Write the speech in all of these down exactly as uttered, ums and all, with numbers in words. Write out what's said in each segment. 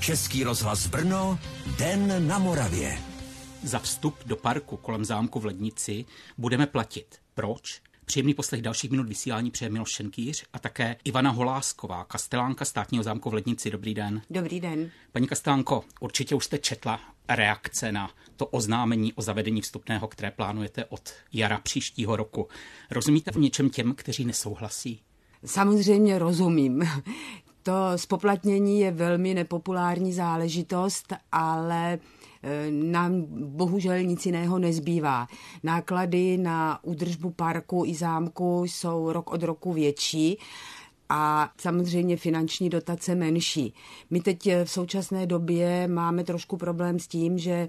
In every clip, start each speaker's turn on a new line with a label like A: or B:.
A: Český rozhlas Brno, Den na Moravě.
B: Za vstup do parku kolem zámku v Lednici budeme platit. Proč? Příjemný poslech dalších minut vysílání přeje Miloš Šenkýř a také Ivana Holásková, kastelánka státního zámku v Lednici. Dobrý den.
C: Dobrý den.
B: Paní kastelánko, určitě už jste četla reakce na to oznámení o zavedení vstupného, které plánujete od jara příštího roku. Rozumíte v něčem těm, kteří nesouhlasí?
C: Samozřejmě rozumím. To zpoplatnění je velmi nepopulární záležitost, ale nám bohužel nic jiného nezbývá. Náklady na údržbu parku i zámku jsou rok od roku větší a samozřejmě finanční dotace menší. My teď v současné době máme trošku problém s tím, že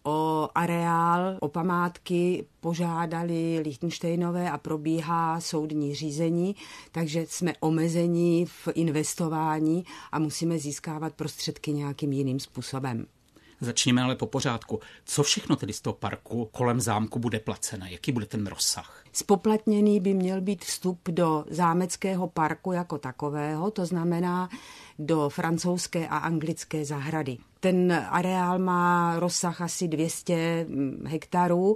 C: o areál, o památky požádali Lichtenštejnové a probíhá soudní řízení, takže jsme omezení v investování a musíme získávat prostředky nějakým jiným způsobem.
B: Začněme ale po pořádku. Co všechno tedy z toho parku kolem zámku bude placené? Jaký bude ten rozsah?
C: Spoplatněný by měl být vstup do zámeckého parku jako takového, to znamená do francouzské a anglické zahrady. Ten areál má rozsah asi dvě stě hektarů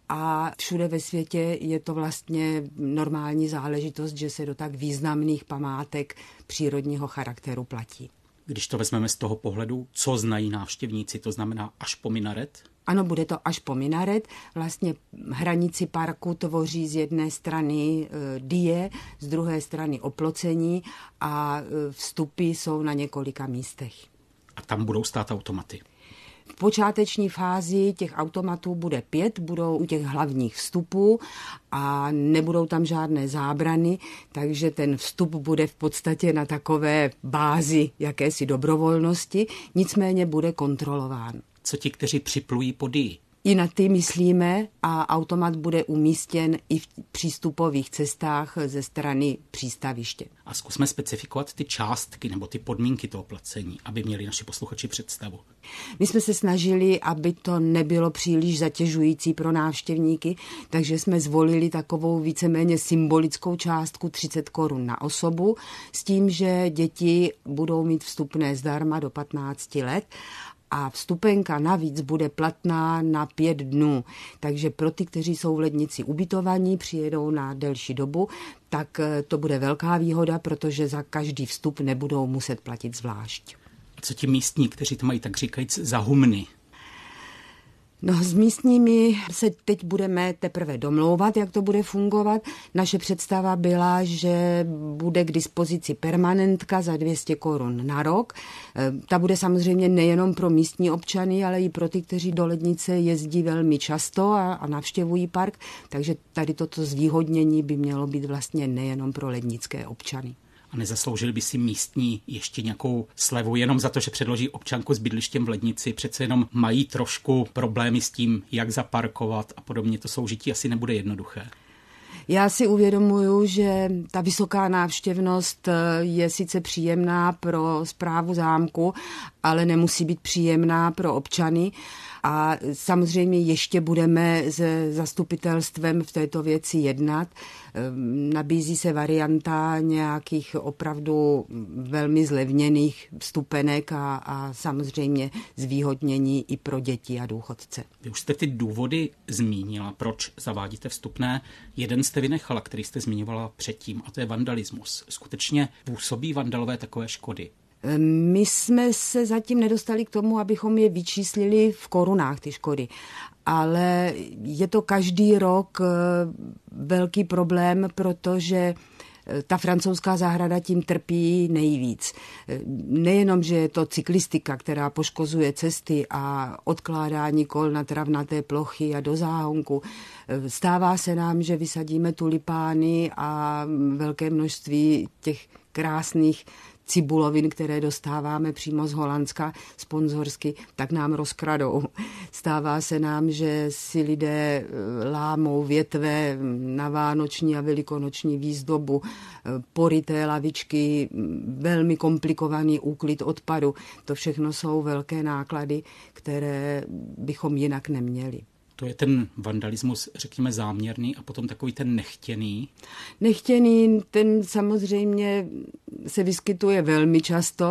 C: a všude ve světě je to vlastně normální záležitost, že se do tak významných památek přírodního charakteru platí.
B: Když to vezmeme z toho pohledu, co znají návštěvníci, to znamená až po minaret?
C: Ano, bude to až po minaret. Vlastně hranici parku tvoří z jedné strany e, die, z druhé strany oplocení a e, vstupy jsou na několika místech.
B: A tam budou stát automaty?
C: V počáteční fázi těch automatů bude pět, budou u těch hlavních vstupů a nebudou tam žádné zábrany, takže ten vstup bude v podstatě na takové bázi jakési dobrovolnosti, nicméně bude kontrolován.
B: Co ti, kteří připlují po dii?
C: I na ty myslíme a automat bude umístěn i v přístupových cestách ze strany přístaviště.
B: A zkusme specifikovat ty částky nebo ty podmínky toho placení, aby měli naši posluchači představu.
C: My jsme se snažili, aby to nebylo příliš zatěžující pro návštěvníky, takže jsme zvolili takovou víceméně symbolickou částku třicet korun na osobu, s tím, že děti budou mít vstupné zdarma do patnácti let, a vstupenka navíc bude platná na pět dnů. Takže pro ty, kteří jsou v Lednici ubytovaní, přijedou na delší dobu, tak to bude velká výhoda, protože za každý vstup nebudou muset platit zvlášť.
B: A co ti místní, kteří to mají tak říkajíc za humny?
C: No, s místními se teď budeme teprve domlouvat, jak to bude fungovat. Naše představa byla, že bude k dispozici permanentka za dvě stě korun na rok. Ta bude samozřejmě nejenom pro místní občany, ale i pro ty, kteří do Lednice jezdí velmi často a, a navštěvují park. Takže tady toto zvýhodnění by mělo být vlastně nejenom pro lednické občany.
B: A nezasloužili by si místní ještě nějakou slevu jenom za to, že předloží občanku s bydlištěm v Lednici? Přece jenom mají trošku problémy s tím, jak zaparkovat a podobně. To soužití asi nebude jednoduché.
C: Já si uvědomuju, že ta vysoká návštěvnost je sice příjemná pro správu zámku, ale nemusí být příjemná pro občany. A samozřejmě ještě budeme se zastupitelstvem v této věci jednat. Nabízí se varianta nějakých opravdu velmi zlevněných vstupenek a, a samozřejmě zvýhodnění i pro děti a důchodce.
B: Vy už jste ty důvody zmínila, proč zavádíte vstupné. Jeden jste vynechala, který jste zmiňovala předtím, a to je vandalismus. Skutečně působí vandalové takové škody?
C: My jsme se zatím nedostali k tomu, abychom je vyčíslili v korunách, ty škody. Ale je to každý rok velký problém, protože ta francouzská zahrada tím trpí nejvíc. Nejenom, že je to cyklistika, která poškozuje cesty a odkládání kol na travnaté plochy a do záhonku. Stává se nám, že vysadíme tulipány a velké množství těch krásných cibulovin, které dostáváme přímo z Holandska sponzorsky, tak nám rozkradou. Stává se nám, že si lidé lámou větve na vánoční a velikonoční výzdobu, poryté lavičky, velmi komplikovaný úklid odpadu. To všechno jsou velké náklady, které bychom jinak neměli.
B: To je ten vandalismus, řekněme, záměrný a potom takový ten nechtěný.
C: Nechtěný, ten samozřejmě se vyskytuje velmi často.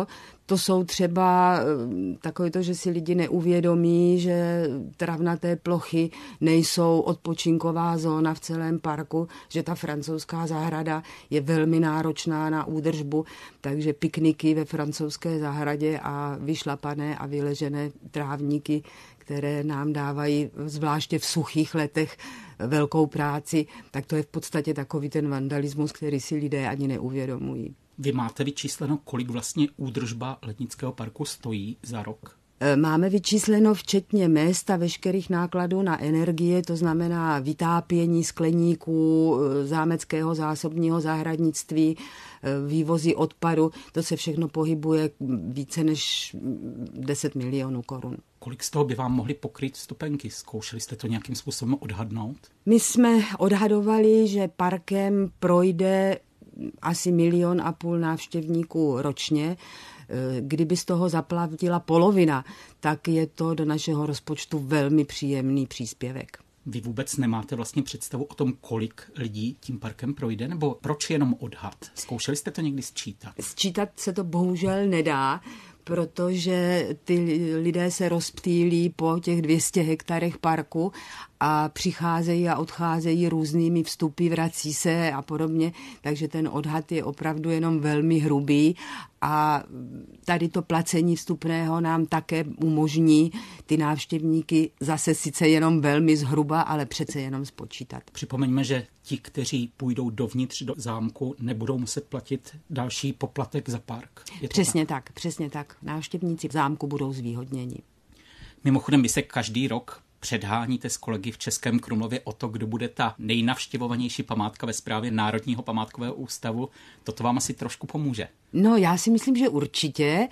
C: To jsou třeba takové to, že si lidi neuvědomí, že travnaté plochy nejsou odpočinková zóna v celém parku, že ta francouzská zahrada je velmi náročná na údržbu, takže pikniky ve francouzské zahradě a vyšlapané a vyležené trávníky, které nám dávají zvláště v suchých letech velkou práci, tak to je v podstatě takový ten vandalismus, který si lidé ani neuvědomují.
B: Vy máte vyčísleno, kolik vlastně údržba Lednického parku stojí za rok?
C: Máme vyčísleno včetně mezd a veškerých nákladů na energie, to znamená vytápění skleníků, zámeckého zásobního zahradnictví, vývozy odpadu, to se všechno pohybuje více než deset milionů korun.
B: Kolik z toho by vám mohly pokryt vstupenky? Zkoušeli jste to nějakým způsobem odhadnout?
C: My jsme odhadovali, že parkem projde asi milion a půl návštěvníků ročně. Kdyby z toho zaplatila polovina, tak je to do našeho rozpočtu velmi příjemný příspěvek.
B: Vy vůbec nemáte vlastně představu o tom, kolik lidí tím parkem projde, nebo proč jenom odhad? Zkoušeli jste to někdy sčítat?
C: Sčítat se to bohužel nedá, protože ty lidé se rozptýlí po těch dvě stě hektarech parku a přicházejí a odcházejí různými vstupy, vrací se a podobně, takže ten odhad je opravdu jenom velmi hrubý a tady to placení vstupného nám také umožní ty návštěvníky zase sice jenom velmi zhruba, ale přece jenom spočítat.
B: Připomeňme, že ti, kteří půjdou dovnitř do zámku, nebudou muset platit další poplatek za park. Je to
C: přesně
B: tak?
C: tak, přesně tak. Návštěvníci v zámku budou zvýhodněni.
B: Mimochodem, vy se každý rok předháníte s kolegy v Českém Krumlově o to, kdo bude ta nejnavštěvovanější památka ve správě Národního památkového ústavu. Toto vám asi trošku pomůže.
C: No, já si myslím, že určitě.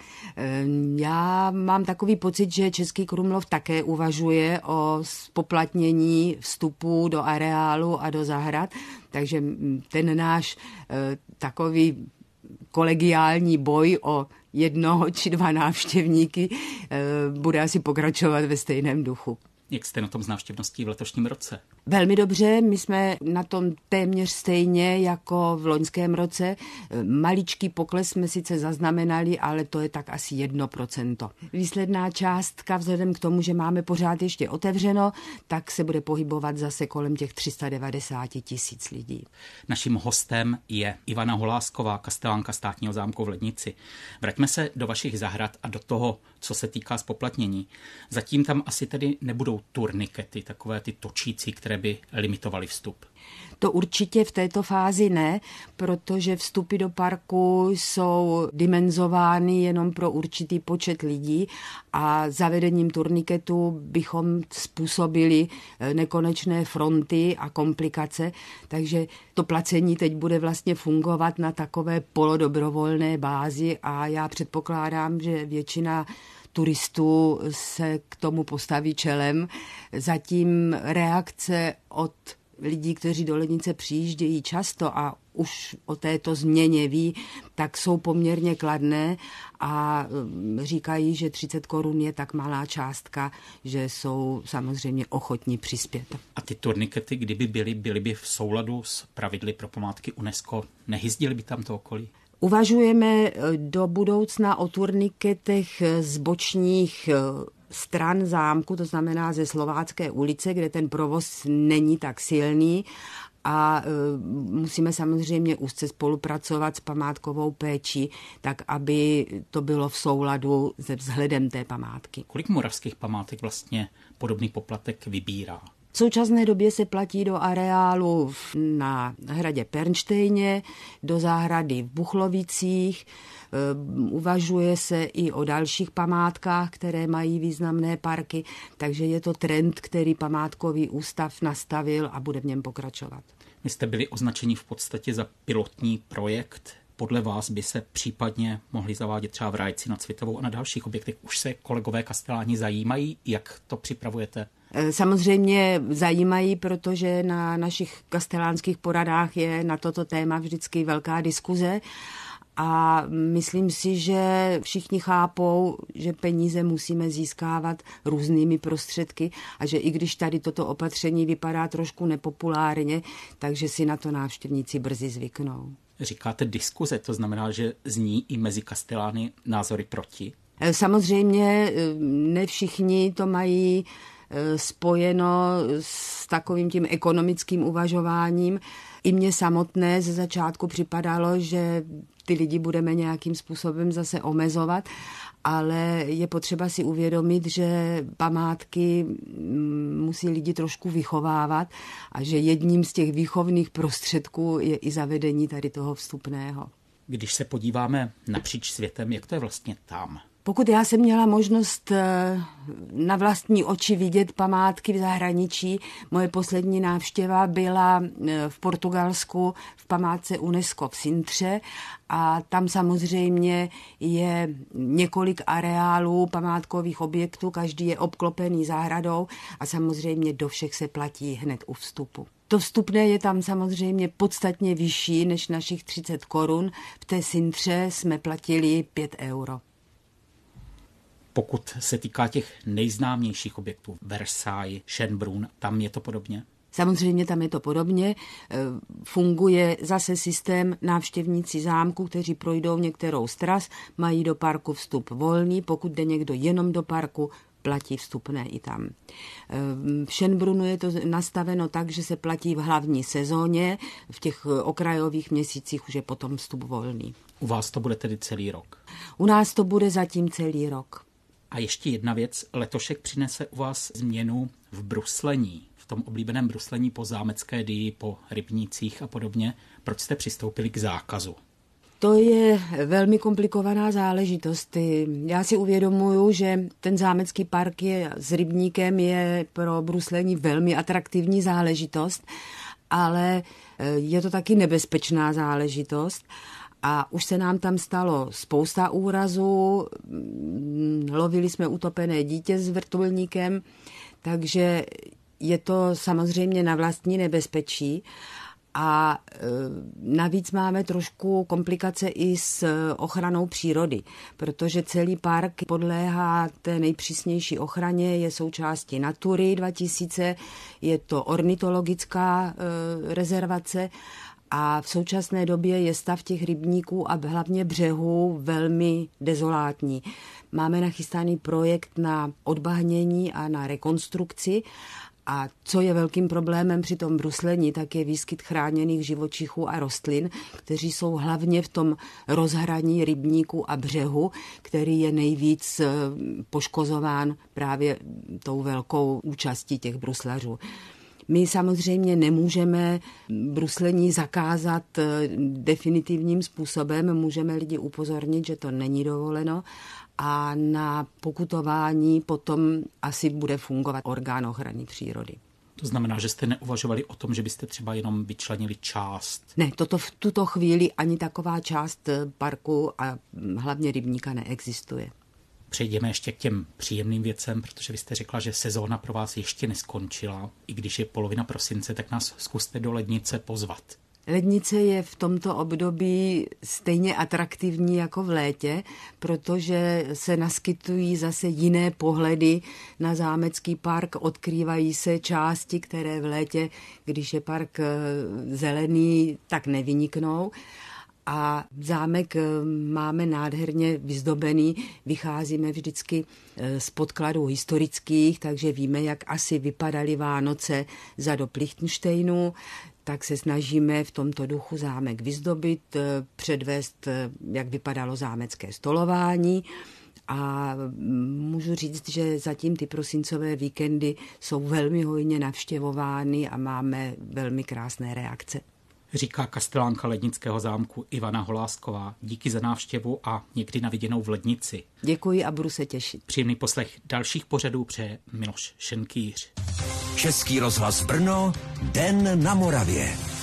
C: Já mám takový pocit, že Český Krumlov také uvažuje o spoplatnění vstupu do areálu a do zahrad, takže ten náš takový kolegiální boj o jednoho či dva návštěvníky bude asi pokračovat ve stejném duchu.
B: Jak jste na tom s návštěvností v letošním roce?
C: Velmi dobře, my jsme na tom téměř stejně jako v loňském roce. Maličký pokles jsme sice zaznamenali, ale to je tak asi jedno procento. Výsledná částka vzhledem k tomu, že máme pořád ještě otevřeno, tak se bude pohybovat zase kolem těch tři sta devadesát tisíc lidí.
B: Naším hostem je Ivana Holásková, kastelánka Státního zámku v Lednici. Vraťme se do vašich zahrad a do toho, co se týká spoplatnění. Zatím tam asi tedy nebudou turnikety, takové ty točící, které by limitovaly vstup.
C: To určitě v této fázi ne, protože vstupy do parku jsou dimenzovány jenom pro určitý počet lidí a zavedením turniketu bychom způsobili nekonečné fronty a komplikace, takže to placení teď bude vlastně fungovat na takové polodobrovolné bázi a já předpokládám, že většina turistů se k tomu postaví čelem. Zatím reakce od lidí, kteří do Lednice přijíždějí často a už o této změně ví, tak jsou poměrně kladné a říkají, že třicet korun je tak malá částka, že jsou samozřejmě ochotní přispět.
B: A ty turnikety, kdyby byly, byly by v souladu s pravidly pro památky UNESCO, nehyzdili by tam to okolí?
C: Uvažujeme do budoucna o turniketech z bočních stran zámku, to znamená ze Slovácké ulice, kde ten provoz není tak silný a musíme samozřejmě úzce spolupracovat s památkovou péčí, tak aby to bylo v souladu se vzhledem té památky.
B: Kolik moravských památek vlastně podobný poplatek vybírá?
C: V současné době se platí do areálu na hradě Pernštejně, do zahrady v Buchlovicích, uvažuje se i o dalších památkách, které mají významné parky, takže je to trend, který památkový ústav nastavil a bude v něm pokračovat.
B: Vy jste byli označeni v podstatě za pilotní projekt. Podle vás by se případně mohli zavádět třeba v Rajci nad Svitovou a na dalších objektech. Už se kolegové kasteláni zajímají, jak to připravujete?
C: Samozřejmě zajímají, protože na našich kastelánských poradách je na toto téma vždycky velká diskuze a myslím si, že všichni chápou, že peníze musíme získávat různými prostředky a že i když tady toto opatření vypadá trošku nepopulárně, takže si na to návštěvníci brzy zvyknou.
B: Říkáte diskuze, to znamená, že zní i mezi Kastelány názory proti?
C: Samozřejmě ne všichni to mají spojeno s takovým tím ekonomickým uvažováním. I mně samotné ze začátku připadalo, že ty lidi budeme nějakým způsobem zase omezovat, ale je potřeba si uvědomit, že památky musí lidi trošku vychovávat a že jedním z těch výchovných prostředků je i zavedení tady toho vstupného.
B: Když se podíváme napříč světem, jak to je vlastně tam?
C: Pokud já jsem měla možnost na vlastní oči vidět památky v zahraničí, moje poslední návštěva byla v Portugalsku v památce UNESCO v Sintře a tam samozřejmě je několik areálů památkových objektů, každý je obklopený zahradou a samozřejmě do všech se platí hned u vstupu. To vstupné je tam samozřejmě podstatně vyšší než našich třicet korun. V té Sintře jsme platili pět euro.
B: Pokud se týká těch nejznámějších objektů, Versailles, Schönbrunn, tam je to podobně?
C: Samozřejmě tam je to podobně. Funguje zase systém návštěvníci zámku, kteří projdou některou z tras, mají do parku vstup volný, pokud jde někdo jenom do parku, platí vstupné i tam. V Schönbrunnu je to nastaveno tak, že se platí v hlavní sezóně, v těch okrajových měsících už je potom vstup volný.
B: U vás to bude tedy celý rok?
C: U nás to bude zatím celý rok.
B: A ještě jedna věc, letošek přinese u vás změnu v bruslení, v tom oblíbeném bruslení po zámecké dii, po rybnících a podobně. Proč jste přistoupili k zákazu?
C: To je velmi komplikovaná záležitost. Já si uvědomuju, že ten zámecký park je s rybníkem je pro bruslení velmi atraktivní záležitost, ale je to taky nebezpečná záležitost. A už se nám tam stalo spousta úrazů, lovili jsme utopené dítě s vrtulníkem, takže je to samozřejmě na vlastní nebezpečí. A navíc máme trošku komplikace i s ochranou přírody, protože celý park podléhá té nejpřísnější ochraně, je součástí Natury dva tisíce, je to ornitologická rezervace a v současné době je stav těch rybníků a hlavně břehů velmi dezolátní. Máme nachystaný projekt na odbahnění a na rekonstrukci. A co je velkým problémem při tom bruslení, tak je výskyt chráněných živočichů a rostlin, kteří jsou hlavně v tom rozhraní rybníku a břehu, který je nejvíc poškozován právě tou velkou účastí těch bruslařů. My samozřejmě nemůžeme bruslení zakázat definitivním způsobem, můžeme lidi upozornit, že to není dovoleno, a na pokutování potom asi bude fungovat orgán ochrany přírody.
B: To znamená, že jste neuvažovali o tom, že byste třeba jenom vyčlenili část?
C: Ne, toto v tuto chvíli ani taková část parku a hlavně rybníka neexistuje.
B: Přejdeme ještě k těm příjemným věcem, protože vy jste řekla, že sezóna pro vás ještě neskončila. I když je polovina prosince, tak nás zkuste do Lednice pozvat.
C: Lednice je v tomto období stejně atraktivní jako v létě, protože se naskytují zase jiné pohledy na zámecký park, odkrývají se části, které v létě, když je park zelený, tak nevyniknou. A zámek máme nádherně vyzdobený, vycházíme vždycky z podkladů historických, takže víme, jak asi vypadaly Vánoce za dob Lichtensteinu, tak se snažíme v tomto duchu zámek vyzdobit, předvést, jak vypadalo zámecké stolování. A můžu říct, že zatím ty prosincové víkendy jsou velmi hojně navštěvovány a máme velmi krásné reakce.
B: Říká kastelánka Lednického zámku Ivana Holásková. Díky za návštěvu a někdy na viděnou v Lednici.
C: Děkuji a budu se těšit.
B: Příjemný poslech dalších pořadů přeje Miloš Šenkýř.
A: Český rozhlas Brno, Den na Moravě.